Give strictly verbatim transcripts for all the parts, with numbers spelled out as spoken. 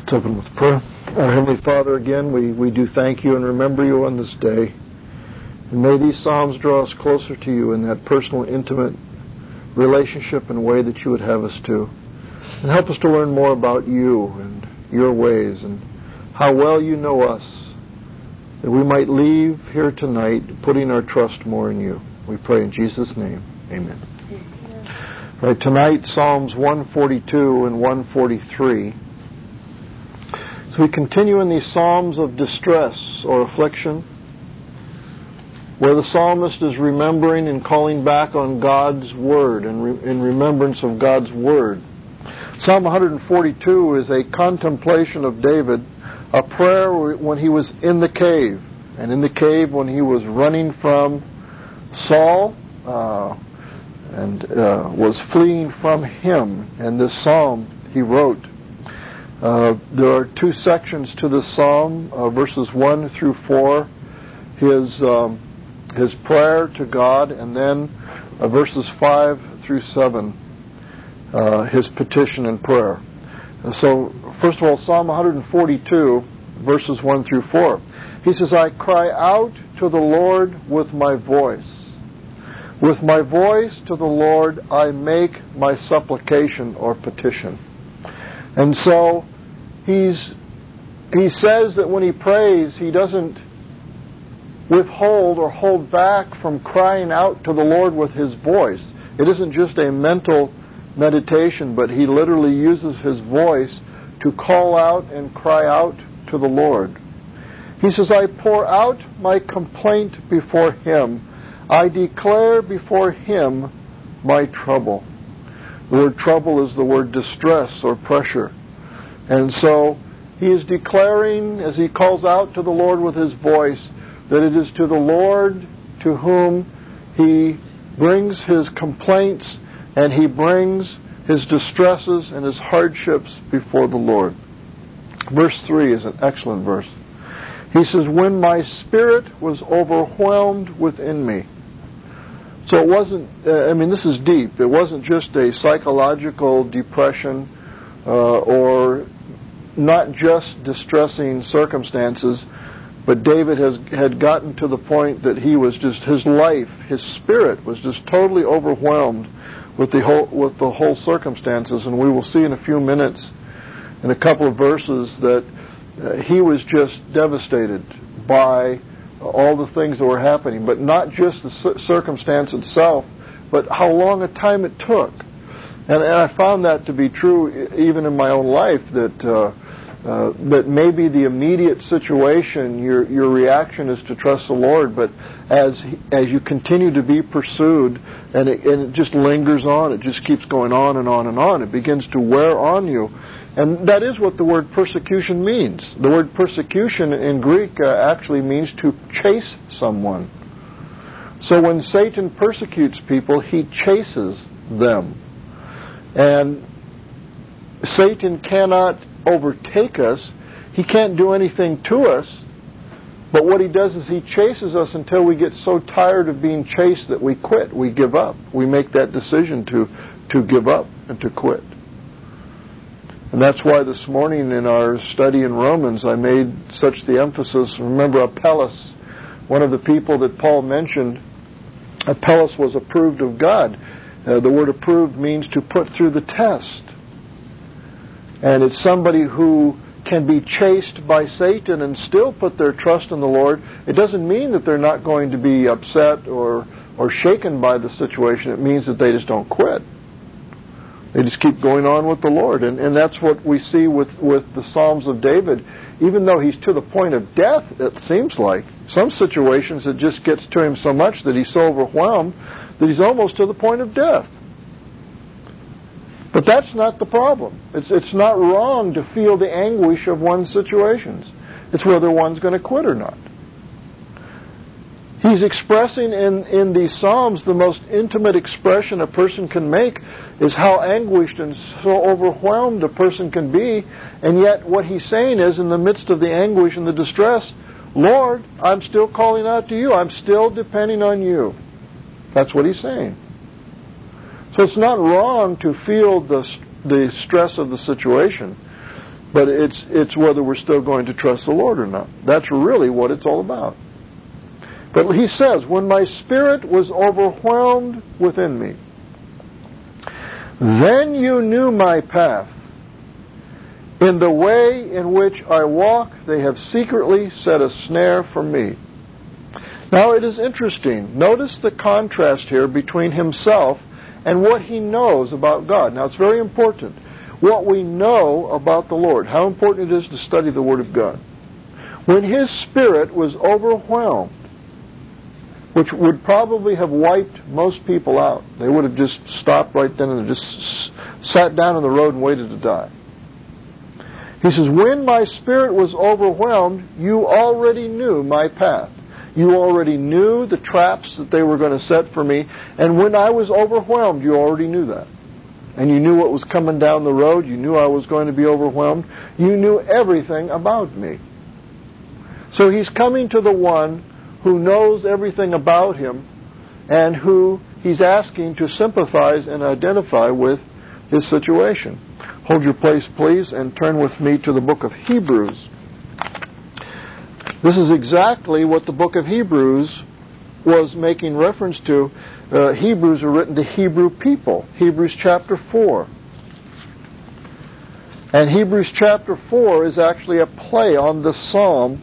Let's open with prayer. Our Heavenly Father, again, we, we do thank you and remember you on this day. And may these Psalms draw us closer to you in that personal, intimate relationship and way that you would have us to. And help us to learn more about you and your ways and how well you know us, that we might leave here tonight putting our trust more in you. We pray in Jesus' name. Amen. Amen. Right, tonight, Psalms one forty-two and one forty-three. So we continue in these Psalms of distress or affliction, where the psalmist is remembering and calling back on God's Word and re- in remembrance of God's Word. Psalm one forty-two is a contemplation of David, a prayer when he was in the cave, and in the cave when he was running from Saul uh, and uh, was fleeing from him. And this psalm he wrote. Uh, there are two sections to this psalm, uh, verses one through four, his um, his prayer to God, and then uh, verses five through seven, uh, his petition and prayer. And so, first of all, Psalm one forty-two, verses one through four. He says, I cry out to the Lord with my voice. With my voice to the Lord I make my supplication or petition. And so he's he says that when he prays, he doesn't withhold or hold back from crying out to the Lord with his voice. It isn't just a mental meditation, but he literally uses his voice to call out and cry out to the Lord. He says, I pour out my complaint before him. I declare before him my trouble. The word trouble is the word distress or pressure. And so he is declaring, as he calls out to the Lord with his voice, that it is to the Lord to whom he brings his complaints and he brings his distresses and his hardships before the Lord. Verse three is an excellent verse. He says, when my spirit was overwhelmed within me. So it wasn't, uh, I mean, this is deep. It wasn't just a psychological depression uh, or not just distressing circumstances, but David has had gotten to the point that he was just, his life, his spirit was just totally overwhelmed with the whole, with the whole circumstances. And we will see in a few minutes, in a couple of verses, that uh, he was just devastated by all the things that were happening, but not just the circumstance itself, but how long a time it took. And, and I found that to be true even in my own life, that uh, uh, that maybe the immediate situation, your your reaction is to trust the Lord, but as as you continue to be pursued, and it, and it just lingers on, it just keeps going on and on and on, it begins to wear on you. And that is what the word persecution means. The word persecution in Greek uh, actually means to chase someone. So when Satan persecutes people, he chases them. And Satan cannot overtake us. He can't do anything to us. But what he does is he chases us until we get so tired of being chased that we quit. We give up. We make that decision to, to give up and to quit. And that's why this morning in our study in Romans, I made such the emphasis. Remember Apelles, one of the people that Paul mentioned, Apelles was approved of God. Uh, the word approved means to put through the test. And it's somebody who can be chased by Satan and still put their trust in the Lord. It doesn't mean that they're not going to be upset or, or shaken by the situation. It means that they just don't quit. They just keep going on with the Lord. And, and that's what we see with, with the Psalms of David. Even though he's to the point of death, it seems like, some situations it just gets to him so much that he's so overwhelmed that he's almost to the point of death. But that's not the problem. It's, it's not wrong to feel the anguish of one's situations. It's whether one's going to quit or not. He's expressing in, in these Psalms the most intimate expression a person can make is how anguished and so overwhelmed a person can be. And yet what he's saying is, in the midst of the anguish and the distress, Lord, I'm still calling out to you. I'm still depending on you. That's what he's saying. So it's not wrong to feel the the stress of the situation. But it's it's whether we're still going to trust the Lord or not. That's really what it's all about. But he says, when my spirit was overwhelmed within me, then you knew my path. In the way in which I walk, they have secretly set a snare for me. Now it is interesting. Notice the contrast here between himself and what he knows about God. Now it's very important. What we know about the Lord, how important it is to study the Word of God. When his spirit was overwhelmed, which would probably have wiped most people out, they would have just stopped right then and just sat down on the road and waited to die. He says, when my spirit was overwhelmed, you already knew my path. You already knew the traps that they were going to set for me. And when I was overwhelmed, you already knew that. And you knew what was coming down the road. You knew I was going to be overwhelmed. You knew everything about me. So he's coming to the one who knows everything about him and who he's asking to sympathize and identify with his situation. Hold your place, please, and turn with me to the book of Hebrews. This is exactly what the book of Hebrews was making reference to. Uh, Hebrews are written to Hebrew people. Hebrews chapter four. And Hebrews chapter four is actually a play on the psalm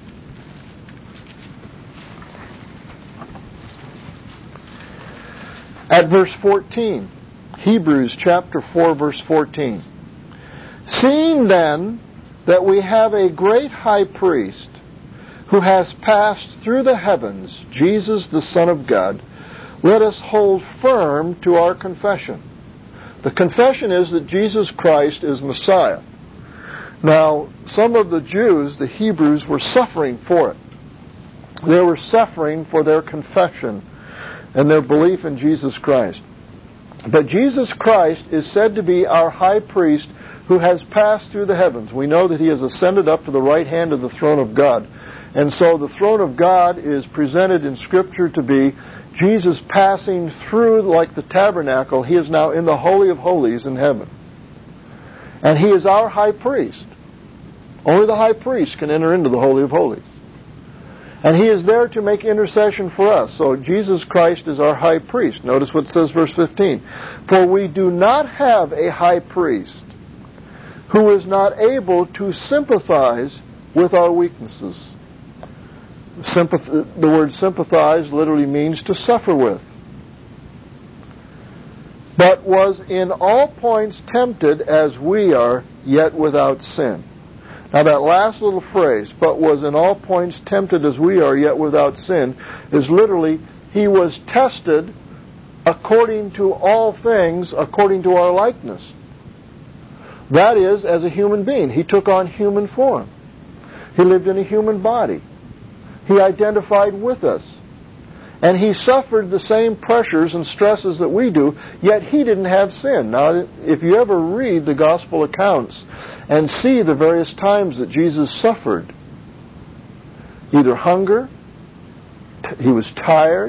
at verse fourteen. Hebrews chapter four, verse fourteen. Seeing then that we have a great high priest who has passed through the heavens, Jesus the Son of God, let us hold firm to our confession. The confession is that Jesus Christ is Messiah. Now, some of the Jews, the Hebrews, were suffering for it. They were suffering for their confession and their belief in Jesus Christ. But Jesus Christ is said to be our high priest who has passed through the heavens. We know that he has ascended up to the right hand of the throne of God. And so the throne of God is presented in Scripture to be Jesus passing through like the tabernacle. He is now in the Holy of Holies in heaven. And he is our high priest. Only the high priest can enter into the Holy of Holies. And he is there to make intercession for us. So Jesus Christ is our high priest. Notice what it says, verse fifteen. For we do not have a high priest who is not able to sympathize with our weaknesses. Sympath- the word sympathize literally means to suffer with. But was in all points tempted as we are, yet without sin. Now that last little phrase, but was in all points tempted as we are, yet without sin, is literally, he was tested according to all things, according to our likeness. That is, as a human being. He took on human form. He lived in a human body. He identified with us. And he suffered the same pressures and stresses that we do, yet he didn't have sin. Now, if you ever read the gospel accounts and see the various times that Jesus suffered, either hunger, t- he was tired,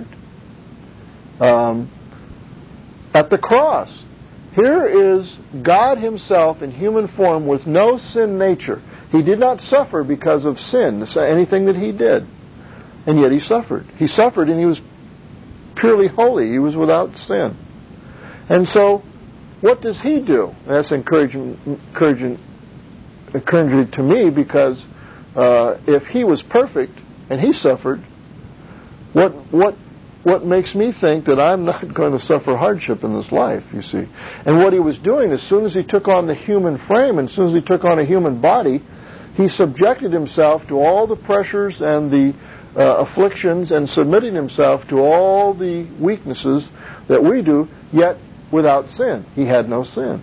um, at the cross. Here is God himself in human form with no sin nature. He did not suffer because of sin, anything that he did. And yet he suffered. He suffered and he was purely holy. He was without sin. And so, what does he do? That's encouraging, encouraging, encouraging to me because uh, if he was perfect and he suffered, what what what makes me think that I'm not going to suffer hardship in this life, you see? And what he was doing, as soon as he took on the human frame, and as soon as he took on a human body, he subjected himself to all the pressures and the uh, afflictions and submitting himself to all the weaknesses that we do, yet without sin. He had no sin.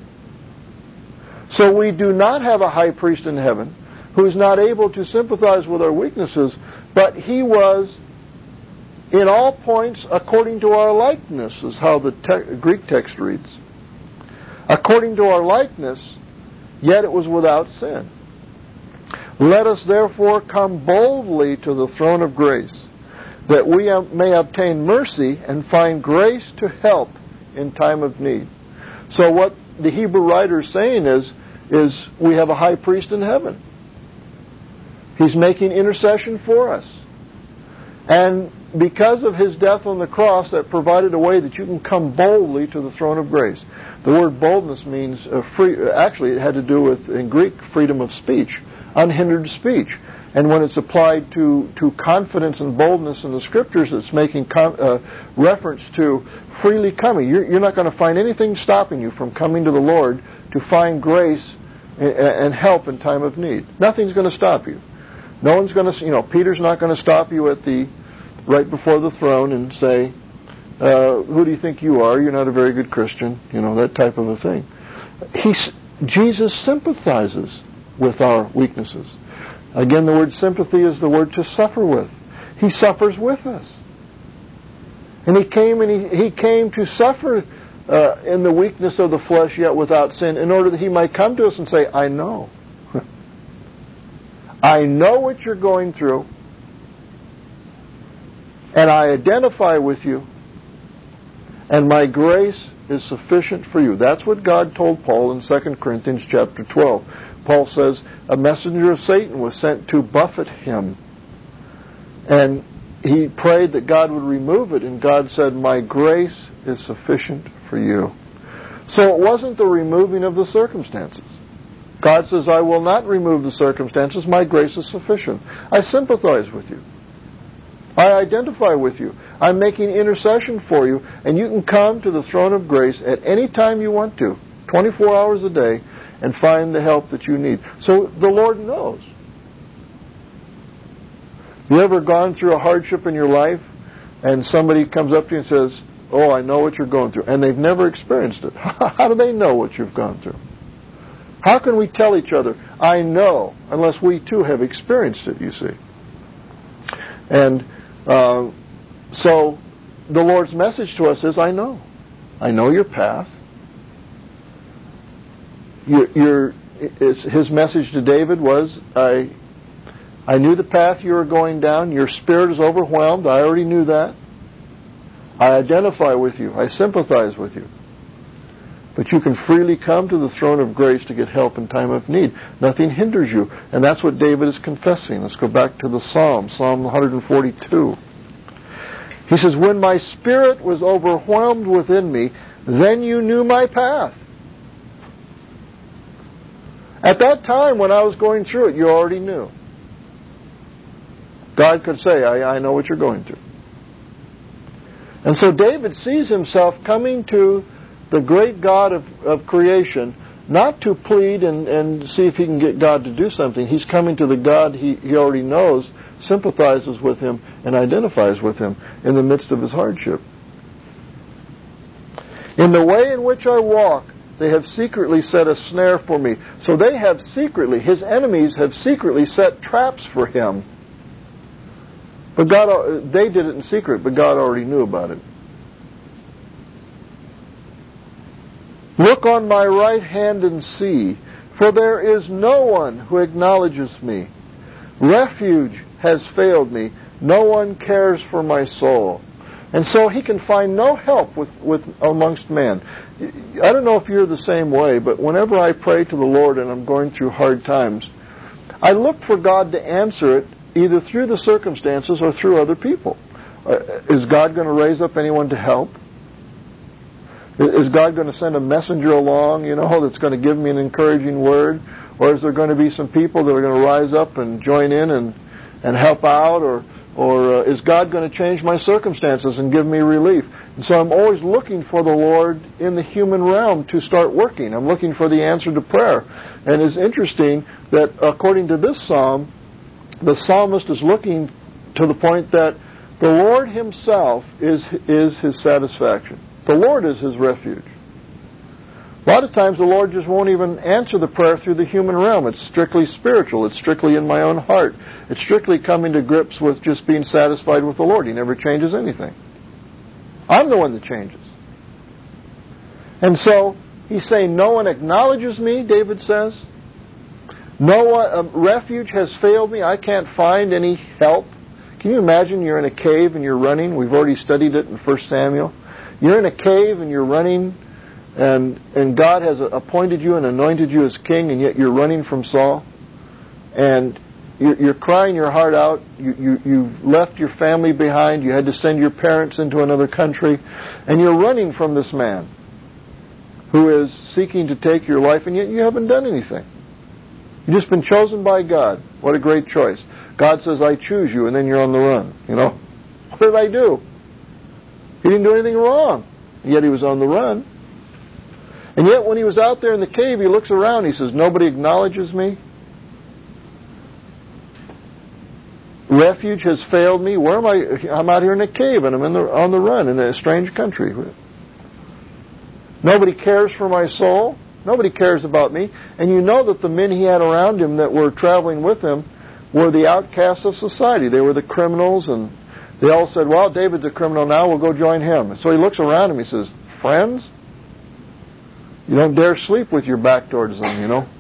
So we do not have a high priest in heaven who is not able to sympathize with our weaknesses, but he was in all points according to our likeness, is how the te- Greek text reads. According to our likeness, yet it was without sin. Let us therefore come boldly to the throne of grace, that we may obtain mercy and find grace to help in time of need. So what the Hebrew writer is saying is, is we have a high priest in heaven. He's making intercession for us. And because of His death on the cross, that provided a way that you can come boldly to the throne of grace. The word boldness means uh, free. Actually, it had to do with, in Greek, freedom of speech, unhindered speech. And when it's applied to, to confidence and boldness in the Scriptures, it's making com, uh, reference to freely coming. You're, you're not going to find anything stopping you from coming to the Lord to find grace and, and help in time of need. Nothing's going to stop you. No one's going to, you know, Peter's not going to stop you at the, right before the throne and say, uh, who do you think you are? You're not a very good Christian. You know, that type of a thing. He's, Jesus sympathizes with our weaknesses. Again, the word sympathy is the word to suffer with. He suffers with us. And He came and He, he came to suffer uh, in the weakness of the flesh, yet without sin, in order that He might come to us and say, I know. I know what you're going through, and I identify with you, and my grace is sufficient for you. That's what God told Paul in Second Corinthians chapter twelve. Paul says, a messenger of Satan was sent to buffet him. And he prayed that God would remove it, and God said, my grace is sufficient for you. So it wasn't the removing of the circumstances. God says, I will not remove the circumstances. My grace is sufficient. I sympathize with you. I identify with you. I'm making intercession for you, and you can come to the throne of grace at any time you want to, twenty-four hours a day, and find the help that you need. So the Lord knows. You ever gone through a hardship in your life, and somebody comes up to you and says, oh, I know what you're going through, and they've never experienced it? How do they know what you've gone through? How can we tell each other, I know, unless we too have experienced it, you see? And uh, so the Lord's message to us is, I know. I know your path. Your, your, his message to David was, I, I knew the path you were going down. Your spirit is overwhelmed. I already knew that. I identify with you. I sympathize with you. But you can freely come to the throne of grace to get help in time of need. Nothing hinders you. And that's what David is confessing. Let's go back to the Psalm, Psalm one forty-two. He says, when my spirit was overwhelmed within me, then you knew my path. At that time when I was going through it, you already knew. God could say, I, I know what you're going through. And so David sees himself coming to the great God of, of creation, not to plead and, and see if he can get God to do something. He's coming to the God he, he already knows, sympathizes with him, and identifies with him in the midst of his hardship. In the way in which I walk, they have secretly set a snare for me. So they have secretly, his enemies have secretly set traps for him. But God, they did it in secret, but God already knew about it. Look on my right hand and see, for there is no one who acknowledges me. Refuge has failed me. No one cares for my soul. And so he can find no help with, with amongst men. I don't know if you're the same way, but whenever I pray to the Lord and I'm going through hard times, I look for God to answer it either through the circumstances or through other people. Uh, is God going to raise up anyone to help? Is God going to send a messenger along, you know, that's going to give me an encouraging word? Or is there going to be some people that are going to rise up and join in and, and help out? Or, or uh, is God going to change my circumstances and give me relief? And so I'm always looking for the Lord in the human realm to start working. I'm looking for the answer to prayer. And it's interesting that according to this psalm, the psalmist is looking to the point that the Lord himself is, is his satisfaction. The Lord is his refuge. A lot of times the Lord just won't even answer the prayer through the human realm. It's strictly spiritual. It's strictly in my own heart. It's strictly coming to grips with just being satisfied with the Lord. He never changes anything. I'm the one that changes. And so he's saying, no one acknowledges me, David says. No one, uh, refuge has failed me. I can't find any help. Can you imagine you're in a cave and you're running? We've already studied it in First Samuel. You're in a cave and you're running and and God has appointed you and anointed you as king, and yet you're running from Saul, and you're, you're crying your heart out. You, you you've left your family behind. You had to send your parents into another country, and you're running from this man who is seeking to take your life, and yet you haven't done anything. You've just been chosen by God. What a great choice. God says, I choose you, and then you're on the run. You know, what did I do? He didn't do anything wrong, yet he was on the run. And yet when he was out there in the cave, he looks around, he says, nobody acknowledges me. Refuge has failed me. Where am I? I'm out here in a cave, and I'm in the, on the run in a strange country. Nobody cares for my soul. Nobody cares about me. And you know that the men he had around him that were traveling with him were the outcasts of society. They were the criminals, and they all said, well, David's a criminal now, we'll go join him. So he looks around him, he says, friends? You don't dare sleep with your back towards them, you know.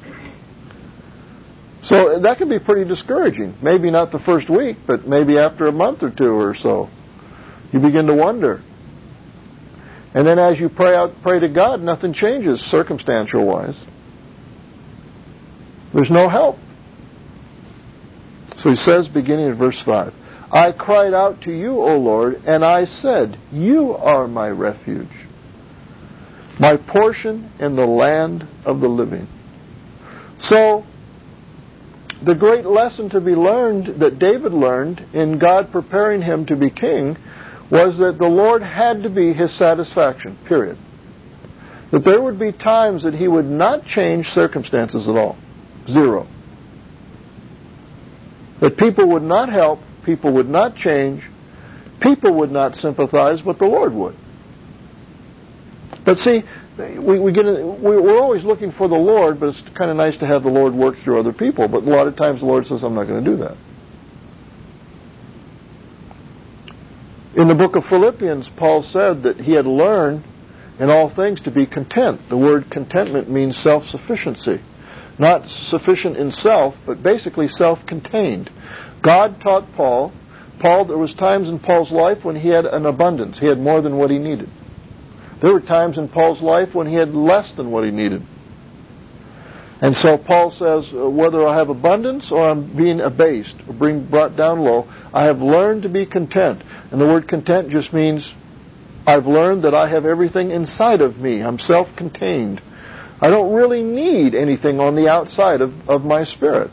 So that can be pretty discouraging. Maybe not the first week, but maybe after a month or two or so. You begin to wonder. And then as you pray out, pray to God, nothing changes circumstantial-wise. There's no help. So he says, beginning at verse five, I cried out to you, O Lord, and I said, you are my refuge, my portion in the land of the living. So, the great lesson to be learned that David learned in God preparing him to be king was that the Lord had to be his satisfaction, period. That there would be times that he would not change circumstances at all. Zero. That people would not help, people would not change, people would not sympathize, but the Lord would. But see, we, we get in, we're always looking for the Lord, but it's kind of nice to have the Lord work through other people. But a lot of times the Lord says, I'm not going to do that. In the book of Philippians, Paul said that he had learned in all things to be content. The word contentment means self-sufficiency. Not sufficient in self, but basically self-contained. God taught Paul, Paul, there was times in Paul's life when he had an abundance. He had more than what he needed. There were times in Paul's life when he had less than what he needed. And so Paul says, whether I have abundance or I'm being abased or being brought down low, I have learned to be content. And the word content just means I've learned that I have everything inside of me. I'm self-contained. I don't really need anything on the outside of, of my spirit.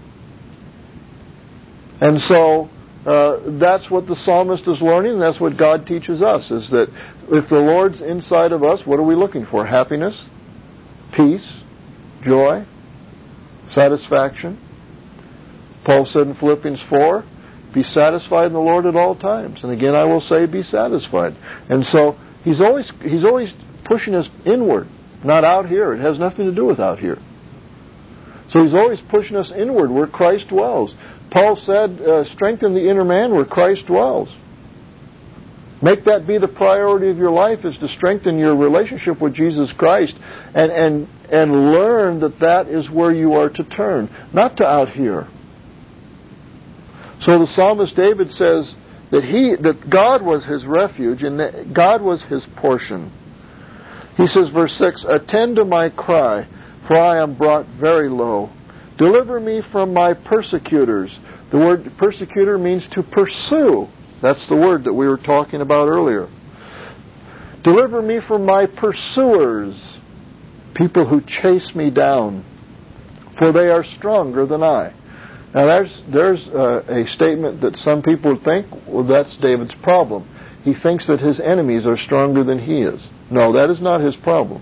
And so uh, that's what the psalmist is learning, and that's what God teaches us, is that if the Lord's inside of us, what are we looking for? Happiness, peace, joy, satisfaction. Paul said in Philippians four, be satisfied in the Lord at all times. And again, I will say, be satisfied. And so he's always he's always pushing us inward, not out here. It has nothing to do with out here. So he's always pushing us inward where Christ dwells. Paul said, uh, strengthen the inner man where Christ dwells. Make that be the priority of your life, is to strengthen your relationship with Jesus Christ and, and, and learn that that is where you are to turn, not to out here. So the psalmist David says that he that God was his refuge and that God was his portion. He says, verse six, attend to my cry, for I am brought very low. Deliver me from my persecutors. The word persecutor means to pursue. That's the word that we were talking about earlier. Deliver me from my pursuers, people who chase me down, for they are stronger than I. Now there's there's uh, a statement that some people think, well, that's David's problem. He thinks that his enemies are stronger than he is. No, that is not his problem.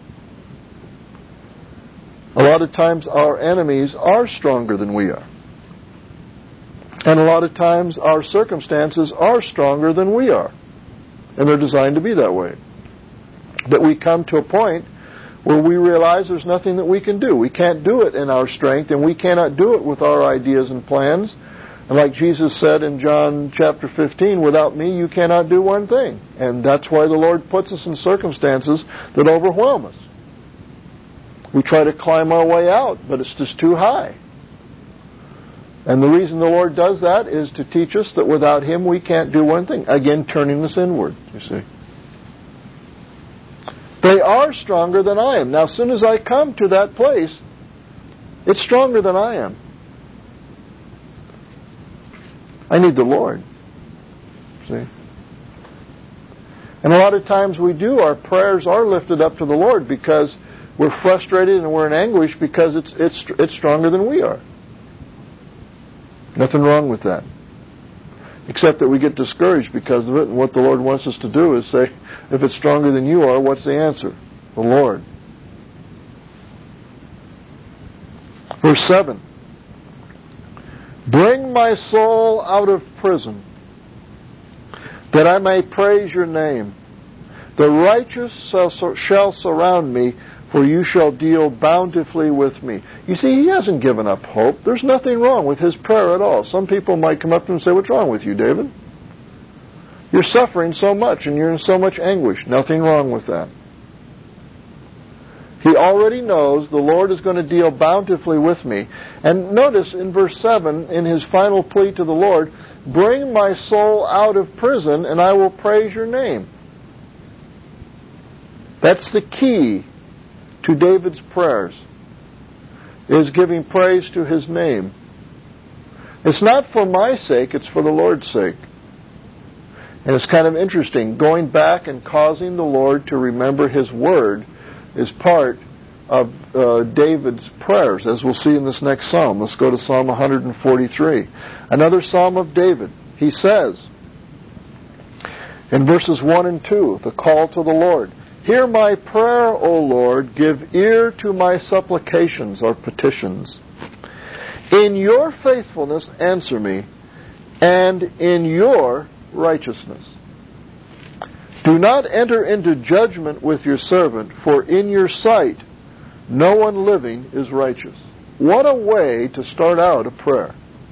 A lot of times our enemies are stronger than we are. And a lot of times our circumstances are stronger than we are. And they're designed to be that way. That we come to a point where we realize there's nothing that we can do. We can't do it in our strength, and we cannot do it with our ideas and plans. And like Jesus said in John chapter fifteen, without me you cannot do one thing. And that's why the Lord puts us in circumstances that overwhelm us. We try to climb our way out, but it's just too high. And the reason the Lord does that is to teach us that without Him we can't do one thing. Again, turning us inward, you see. They are stronger than I am. Now, as soon as I come to that place, it's stronger than I am. I need the Lord. See? And a lot of times we do, our prayers are lifted up to the Lord because we're frustrated and we're in anguish because it's it's it's stronger than we are. Nothing wrong with that. Except that we get discouraged because of it, and what the Lord wants us to do is say, if it's stronger than you are, what's the answer? The Lord. Verse seven. Bring my soul out of prison, that I may praise your name. The righteous shall surround me, for you shall deal bountifully with me. You see, he hasn't given up hope. There's nothing wrong with his prayer at all. Some people might come up to him and say, what's wrong with you, David? You're suffering so much and you're in so much anguish. Nothing wrong with that. He already knows the Lord is going to deal bountifully with me. And notice in verse seven, in his final plea to the Lord, bring my soul out of prison and I will praise your name. That's the key to David's prayers, is giving praise to his name. It's not for my sake, it's for the Lord's sake. And it's kind of interesting, going back and causing the Lord to remember his word is part of uh, David's prayers, as we'll see in this next psalm. Let's go to Psalm one forty-three. Another psalm of David. He says, in verses one and two, the call to the Lord, hear my prayer, O Lord, give ear to my supplications or petitions. In your faithfulness answer me, and in your righteousness. Do not enter into judgment with your servant, for in your sight no one living is righteous. What a way to start out a prayer.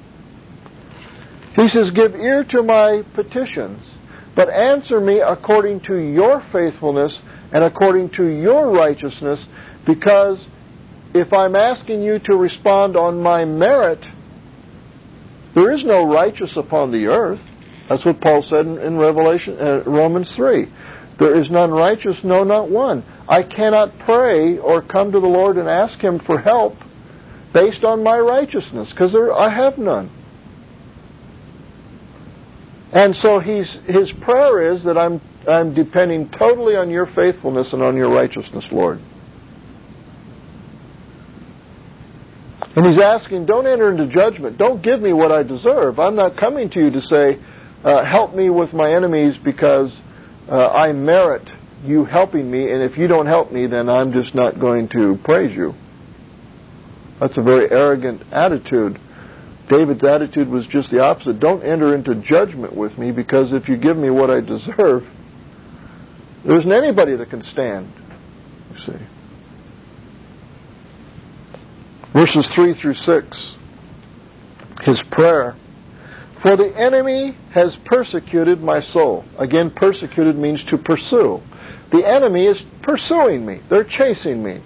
He says, give ear to my petitions, but answer me according to your faithfulness and according to your righteousness, because if I'm asking you to respond on my merit, there is no righteous upon the earth. That's what Paul said in, in Revelation, uh, Romans three. There is none righteous, no, not one. I cannot pray or come to the Lord and ask him for help based on my righteousness, because I have none. And so he's, his prayer is that I'm, I'm depending totally on your faithfulness and on your righteousness, Lord. And he's asking, don't enter into judgment. Don't give me what I deserve. I'm not coming to you to say, uh, help me with my enemies because uh, I merit you helping me, and if you don't help me, then I'm just not going to praise you. That's a very arrogant attitude. David's attitude was just the opposite. Don't enter into judgment with me, because if you give me what I deserve, there isn't anybody that can stand. You see. Verses three through six, his prayer. For the enemy has persecuted my soul. Again, persecuted means to pursue. The enemy is pursuing me. They're chasing me.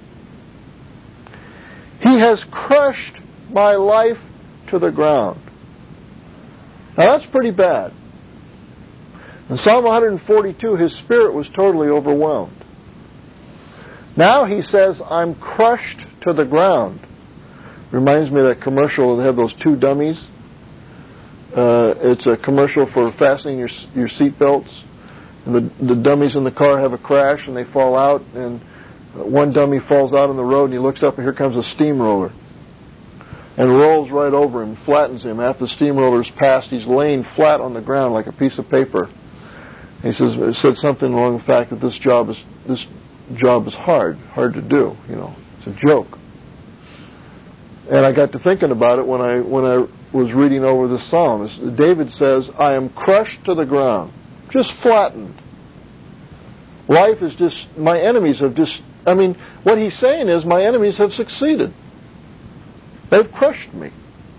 He has crushed my life to the ground. Now that's pretty bad. In Psalm one forty-two, his spirit was totally overwhelmed. Now he says, I'm crushed to the ground. Reminds me of that commercial. They have those two dummies. Uh, it's a commercial for fastening your your seat belts. And the, the dummies in the car have a crash and they fall out. And one dummy falls out on the road and he looks up and here comes a steamroller. And rolls right over him, flattens him. After the steamroller's passed, he's laying flat on the ground like a piece of paper. He says, it said something along the fact that this job is this job is hard, hard to do. You know, it's a joke. And I got to thinking about it when I when I was reading over this psalm. David says, I am crushed to the ground, just flattened. Life is just, my enemies have just, I mean, what he's saying is my enemies have succeeded. They've crushed me.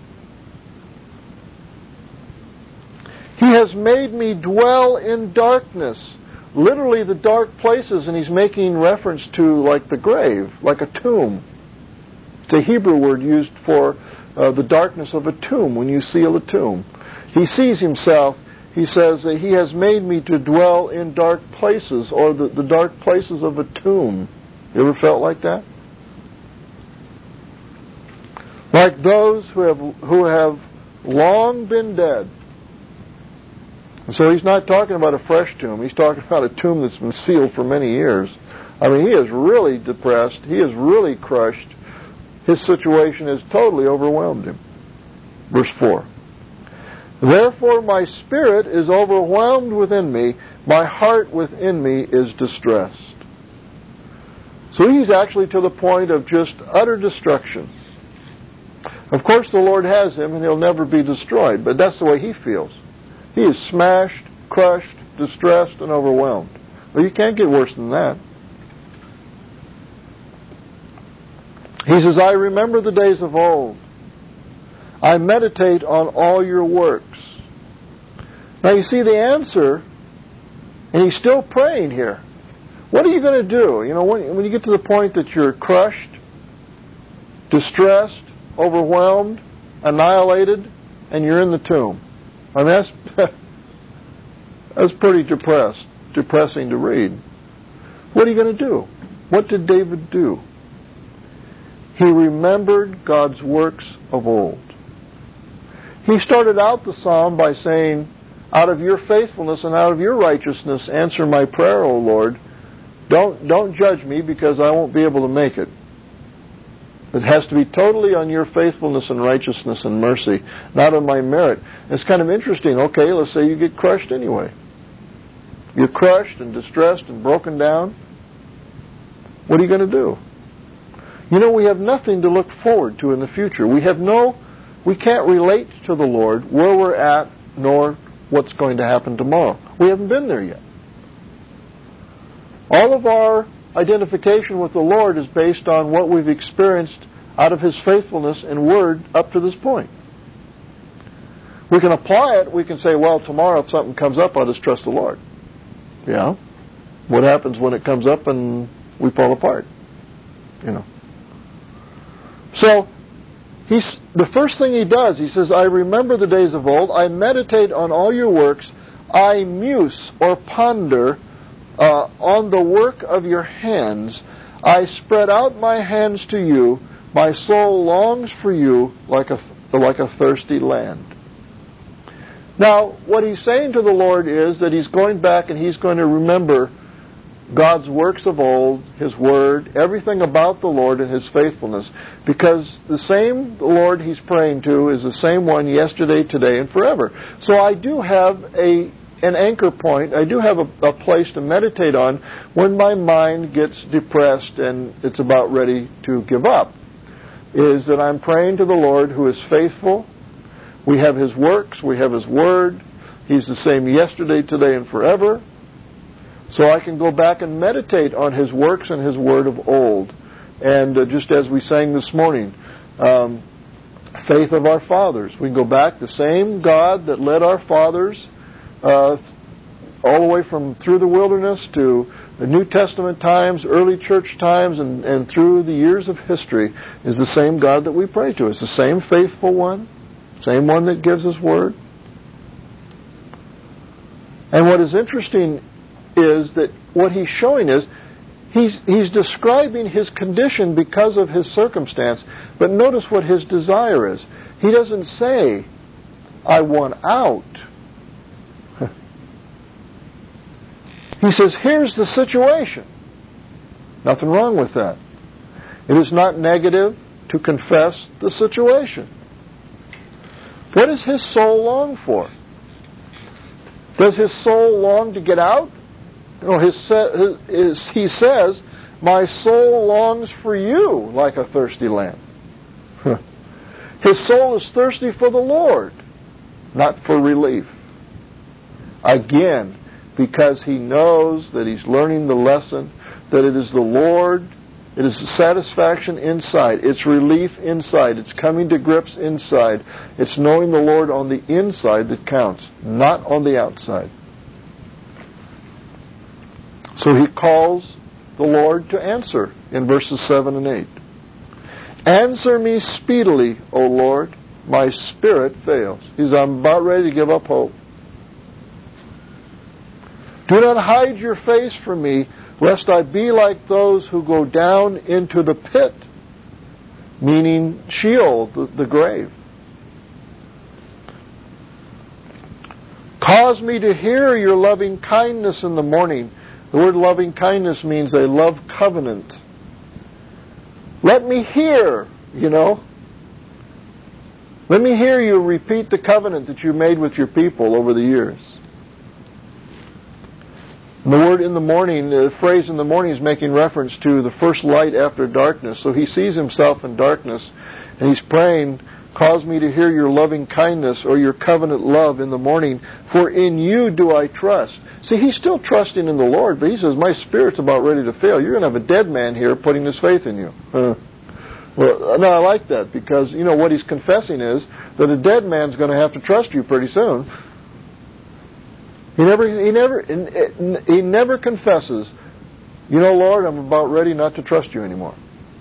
He has made me dwell in darkness. Literally the dark places, and he's making reference to like the grave, like a tomb. It's a Hebrew word used for uh, the darkness of a tomb, when you seal a tomb. He sees himself he says that he has made me to dwell in dark places, or the, the dark places of a tomb. You ever felt like that? Like those who have who have long been dead. So he's not talking about a fresh tomb. He's talking about a tomb that's been sealed for many years. I mean, he is really depressed. He is really crushed. His situation has totally overwhelmed him. Verse four. Therefore my spirit is overwhelmed within me. My heart within me is distressed. So he's actually to the point of just utter destruction. Of course, the Lord has him, and he'll never be destroyed, but that's the way he feels. He is smashed, crushed, distressed, and overwhelmed. Well, you can't get worse than that. He says, I remember the days of old. I meditate on all your works. Now, you see the answer, and he's still praying here. What are you going to do? You know, when, when you get to the point that you're crushed, distressed, overwhelmed, annihilated, and you're in the tomb. I mean, that's, that's pretty depressed, depressing to read. What are you going to do? What did David do? He remembered God's works of old. He started out the psalm by saying, out of your faithfulness and out of your righteousness, answer my prayer, O Lord. Don't, don't judge me because I won't be able to make it. It has to be totally on your faithfulness and righteousness and mercy, not on my merit. It's kind of interesting. Okay, let's say you get crushed anyway. You're crushed and distressed and broken down. What are you going to do? You know, we have nothing to look forward to in the future. We have no, we can't relate to the Lord where we're at, nor what's going to happen tomorrow. We haven't been there yet. All of our identification with the Lord is based on what we've experienced out of His faithfulness and Word up to this point. We can apply it. We can say, well, tomorrow if something comes up, I'll just trust the Lord. Yeah. What happens when it comes up and we fall apart? You know. So, he's, the first thing he does, he says, I remember the days of old. I meditate on all your works. I muse or ponder Uh, on the work of your hands. I spread out my hands to you. My soul longs for you like a, like a thirsty land. Now, what he's saying to the Lord is that he's going back and he's going to remember God's works of old, His Word, everything about the Lord and His faithfulness. Because the same Lord he's praying to is the same one yesterday, today, and forever. So I do have a an anchor point. I do have a, a place to meditate on when my mind gets depressed and it's about ready to give up, is that I'm praying to the Lord who is faithful. We have His works. We have His Word. He's the same yesterday, today, and forever. So I can go back and meditate on His works and His Word of old. And uh, just as we sang this morning, um, faith of our fathers. We can go back, the same God that led our fathers Uh, all the way from through the wilderness to the New Testament times, early church times, and, and through the years of history is the same God that we pray to. It's the same faithful one, same one that gives His Word. And what is interesting is that what he's showing is he's, he's describing his condition because of his circumstance, but notice what his desire is. He doesn't say, I want out. He says, here's the situation. Nothing wrong with that. It is not negative to confess the situation. What does his soul long for? Does his soul long to get out? No, his, his, he says, my soul longs for you like a thirsty land. His soul is thirsty for the Lord, not for relief. Again, because he knows that he's learning the lesson, that it is the Lord, it is the satisfaction inside, it's relief inside, it's coming to grips inside, it's knowing the Lord on the inside that counts, not on the outside. So he calls the Lord to answer in verses seven and eight. Answer me speedily, O Lord, my spirit fails. He's, I'm about ready to give up hope. Do not hide your face from me, lest I be like those who go down into the pit, meaning Sheol, the, the grave. Cause me to hear your loving kindness in the morning. The word loving kindness means a love covenant. Let me hear, you know. Let me hear you repeat the covenant that you made with your people over the years. And the word in the morning, the phrase in the morning is making reference to the first light after darkness. So he sees himself in darkness, and he's praying, cause me to hear your loving kindness or your covenant love in the morning, for in you do I trust. See, he's still trusting in the Lord, but he says, my spirit's about ready to fail. You're going to have a dead man here putting his faith in you. Uh, well, no, I like that, because, you know, what he's confessing is that a dead man's going to have to trust you pretty soon. He never, he never, he never confesses, you know, Lord, I'm about ready not to trust you anymore.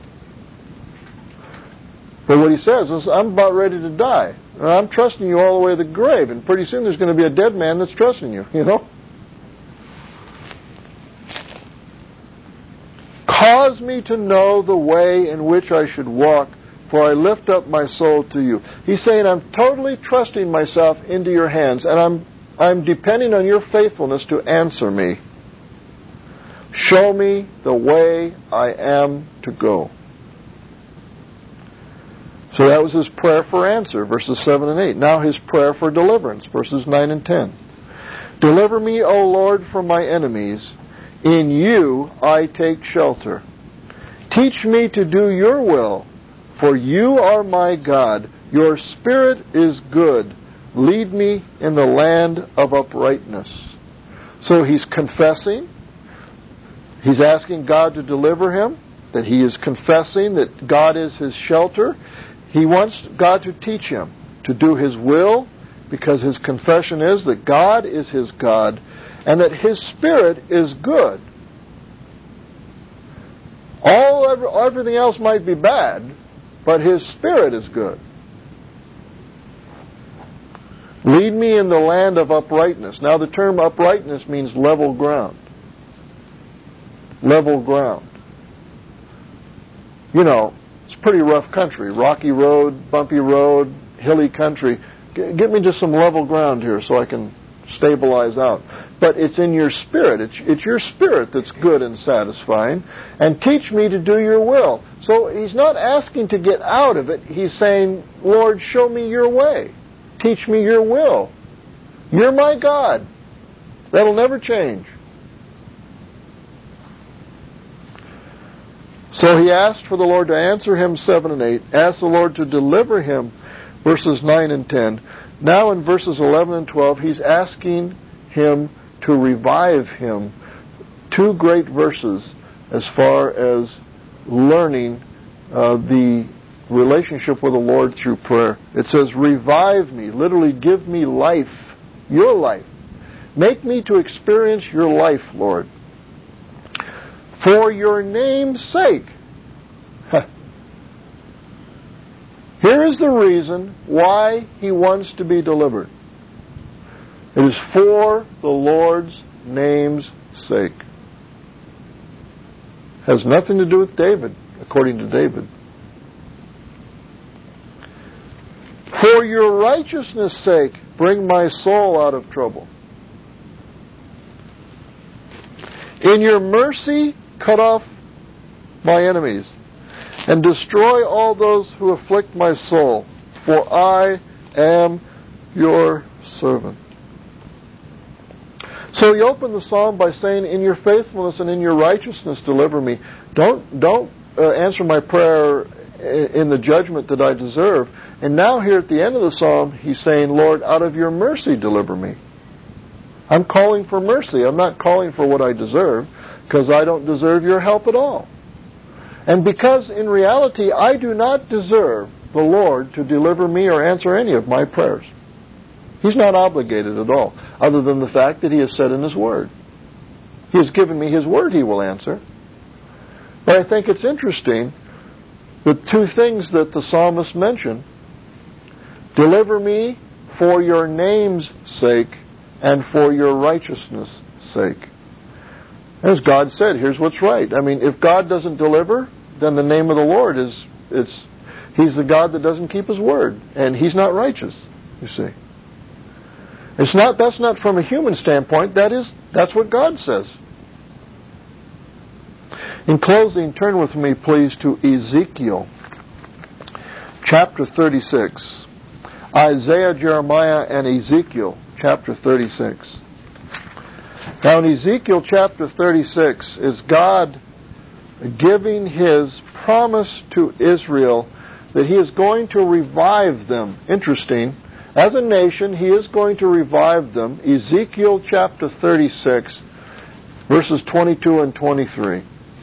But what he says is, I'm about ready to die. I'm trusting you all the way to the grave, and pretty soon there's going to be a dead man that's trusting you, you know. Cause me to know the way in which I should walk, for I lift up my soul to you. He's saying, I'm totally trusting myself into your hands, and I'm I'm depending on your faithfulness to answer me. Show me the way I am to go. So that was his prayer for answer, verses seven and eight. Now his prayer for deliverance, verses nine and ten. Deliver me, O Lord, from my enemies. In you I take shelter. Teach me to do your will, for you are my God. Your spirit is good. Lead me in the land of uprightness. So he's confessing. He's asking God to deliver him. That he is confessing that God is his shelter. He wants God to teach him to do his will, because his confession is that God is his God and that his spirit is good. All everything else might be bad, but his spirit is good. Lead me in the land of uprightness. Now the term uprightness means level ground. Level ground. You know, it's pretty rough country. Rocky road, bumpy road, hilly country. Get me just some level ground here so I can stabilize out. But it's in your spirit. It's, it's your spirit that's good and satisfying. And teach me to do your will. So he's not asking to get out of it. He's saying, Lord, show me your way. Teach me your will. You're my God. That'll never change. So he asked for the Lord to answer him, seven and eight. Asked the Lord to deliver him, verses nine and ten. Now in verses eleven and twelve, he's asking him to revive him. Two great verses as far as learning uh, the relationship with the Lord through prayer. It says, revive me, literally give me life, your life. Make me to experience your life, Lord. For your name's sake. Here is the reason why he wants to be delivered. It is for the Lord's name's sake. Has nothing to do with David, according to David. For your righteousness' sake, bring my soul out of trouble. In your mercy, cut off my enemies, and destroy all those who afflict my soul, for I am your servant. So he opened the psalm by saying, in your faithfulness and in your righteousness, deliver me. Don't, don't uh, answer my prayer in the judgment that I deserve. And now here at the end of the psalm, he's saying, Lord, out of your mercy, deliver me. I'm calling for mercy. I'm not calling for what I deserve, because I don't deserve your help at all. And because in reality, I do not deserve the Lord to deliver me or answer any of my prayers. He's not obligated at all, other than the fact that he has said in his word. He has given me his word he will answer. But I think it's interesting, the two things that the psalmist mentioned: deliver me for your name's sake and for your righteousness' sake. As God said, here's what's right. I mean, if God doesn't deliver, then the name of the Lord is, it's, He's the God that doesn't keep His word. And He's not righteous, you see. It's not, that's not from a human standpoint. That is, that's what God says. In closing, turn with me, please, to Ezekiel chapter thirty-six. Isaiah, Jeremiah, and Ezekiel chapter thirty-six. Now, in Ezekiel chapter thirty-six is God giving His promise to Israel that He is going to revive them. Interesting. As a nation, He is going to revive them. Ezekiel chapter thirty-six, verses twenty-two and twenty-three.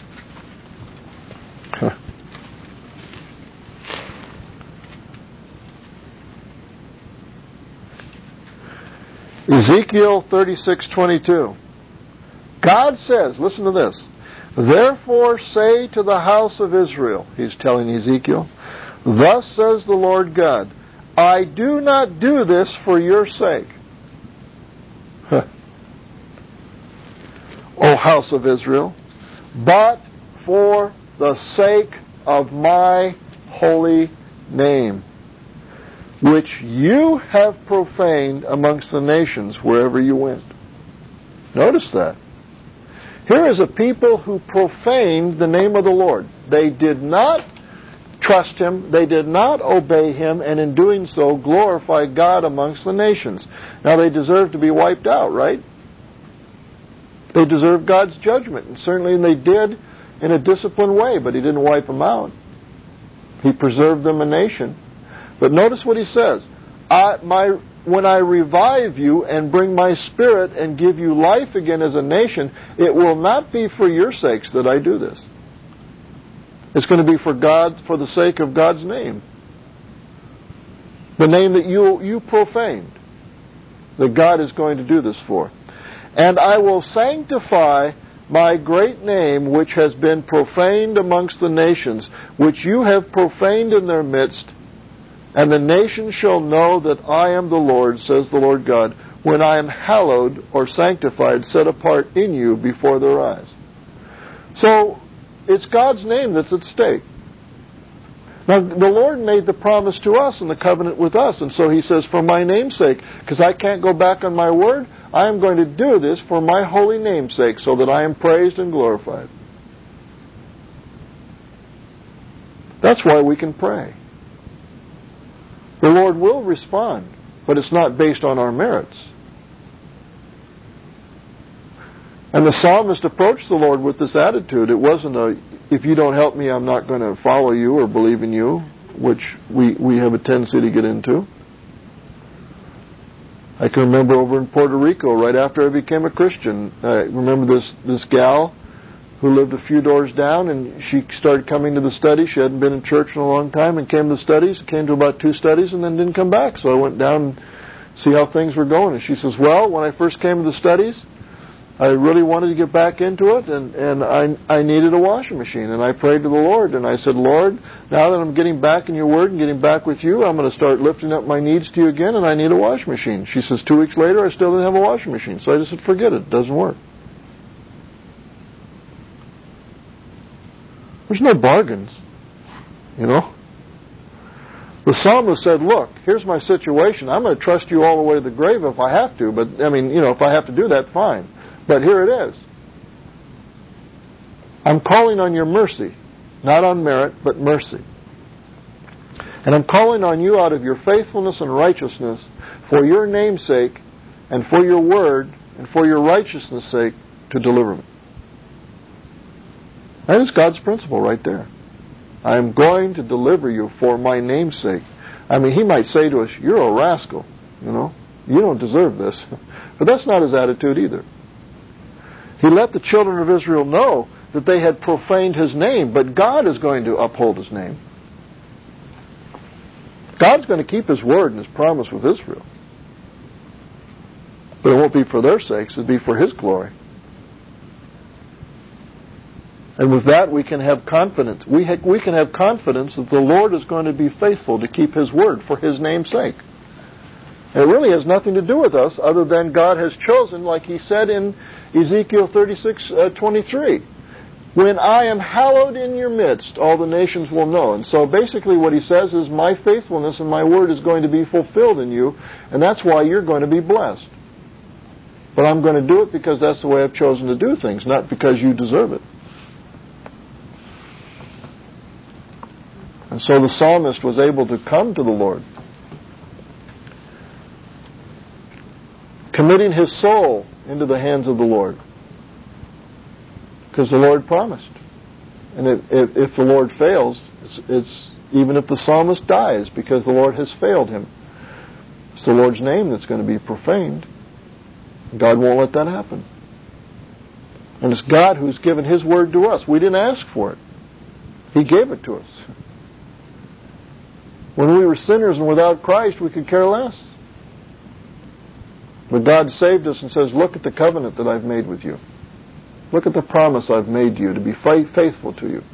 Ezekiel thirty-six twenty-two. God says, listen to this, therefore say to the house of Israel, He's telling Ezekiel, thus says the Lord God, I do not do this for your sake. O house of Israel, but for the sake of my holy name, which you have profaned amongst the nations wherever you went. Notice that. Here is a people who profaned the name of the Lord. They did not trust Him, they did not obey Him, and in doing so glorify God amongst the nations. Now they deserve to be wiped out, right? They deserve God's judgment, and certainly they did in a disciplined way, but He didn't wipe them out. He preserved them a nation. But notice what He says. I, my, when I revive you and bring my Spirit and give you life again as a nation, it will not be for your sakes that I do this. It's going to be for God, for the sake of God's name. The name that you, you profaned. That God is going to do this for. And I will sanctify my great name which has been profaned amongst the nations, which you have profaned in their midst, and the nations shall know that I am the Lord, says the Lord God, when I am hallowed or sanctified, set apart in you before their eyes. So, it's God's name that's at stake. Now, the Lord made the promise to us in the covenant with us, and so He says, for my name's sake, because I can't go back on my word, I am going to do this for my holy name's sake, so that I am praised and glorified. That's why we can pray. The Lord will respond, but it's not based on our merits. And the psalmist approached the Lord with this attitude. It wasn't a, if you don't help me, I'm not going to follow you or believe in you, which we, we have a tendency to get into. I can remember over in Puerto Rico, right after I became a Christian, I remember this, this gal who lived a few doors down, and she started coming to the study. She hadn't been in church in a long time, and came to the studies, came to about two studies, and then didn't come back. So I went down and see how things were going. And she says, well, when I first came to the studies, I really wanted to get back into it, and, and I, I needed a washing machine. And I prayed to the Lord, and I said, Lord, now that I'm getting back in your word and getting back with you, I'm going to start lifting up my needs to you again, and I need a washing machine. She says, two weeks later, I still didn't have a washing machine. So I just said, forget it. It doesn't work. There's no bargains, you know. The psalmist said, look, here's my situation. I'm going to trust you all the way to the grave if I have to. But, I mean, you know, if I have to do that, fine. But here it is. I'm calling on your mercy. Not on merit, but mercy. And I'm calling on you out of your faithfulness and righteousness for your name's sake and for your word and for your righteousness' sake to deliver me. That is God's principle right there. I am going to deliver you for my name's sake. I mean, He might say to us, you're a rascal, you know. You don't deserve this. But that's not His attitude either. He let the children of Israel know that they had profaned His name, but God is going to uphold His name. God's going to keep His word and His promise with Israel. But it won't be for their sakes, it'll be for His glory. And with that, we can have confidence. We, ha- we can have confidence that the Lord is going to be faithful to keep His word for His name's sake. And it really has nothing to do with us other than God has chosen, like he said in Ezekiel thirty-six twenty-three. When I am hallowed in your midst, all the nations will know. And so basically what he says is, my faithfulness and my word is going to be fulfilled in you, and that's why you're going to be blessed. But I'm going to do it because that's the way I've chosen to do things, not because you deserve it. And so the psalmist was able to come to the Lord, committing his soul into the hands of the Lord. Because the Lord promised. And if, if, if the Lord fails, it's, it's even if the psalmist dies because the Lord has failed him, it's the Lord's name that's going to be profaned. God won't let that happen. And it's God who's given his word to us. We didn't ask for it. He gave it to us. When we were sinners and without Christ, we could care less. But God saved us and says, look at the covenant that I've made with you. Look at the promise I've made to you to be faithful to you.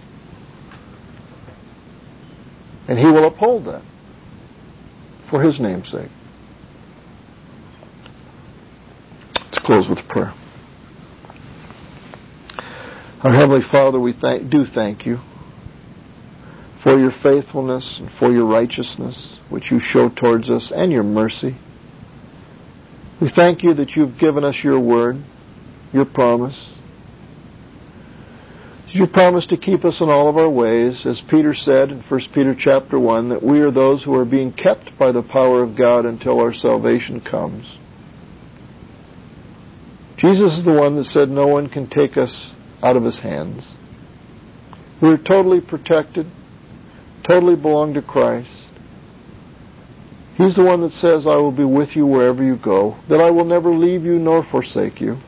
And he will uphold that for his name's sake. Let's close with prayer. Our Heavenly Father, we thank, do thank you for your faithfulness and for your righteousness, which you show towards us, and your mercy. We thank you that you've given us your word, your promise. You promise to keep us in all of our ways, as Peter said in First Peter chapter one, that we are those who are being kept by the power of God until our salvation comes. Jesus is the one that said no one can take us out of his hands. We are totally protected, totally belong to Christ. He's the one that says, I will be with you wherever you go, that I will never leave you nor forsake you.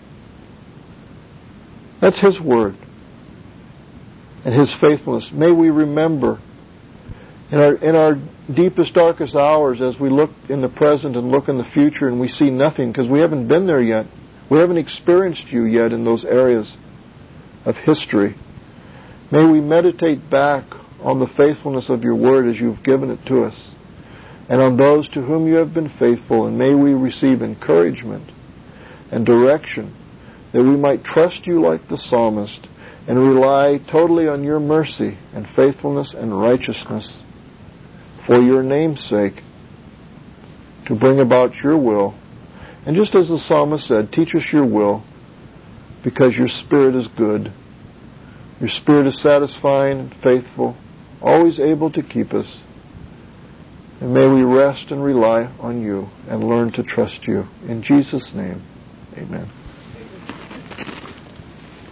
That's his word. And his faithfulness. May we remember in our in our deepest, darkest hours, as we look in the present and look in the future and we see nothing because we haven't been there yet. We haven't experienced you yet in those areas of history. May we meditate back on the faithfulness of your word as you've given it to us, and on those to whom you have been faithful, and may we receive encouragement and direction that we might trust you like the psalmist and rely totally on your mercy and faithfulness and righteousness for your name's sake to bring about your will. And just as the psalmist said, teach us your will because your Spirit is good. Your Spirit is satisfying and faithful, always able to keep us. And may we rest and rely on you and learn to trust you. In Jesus' name, amen.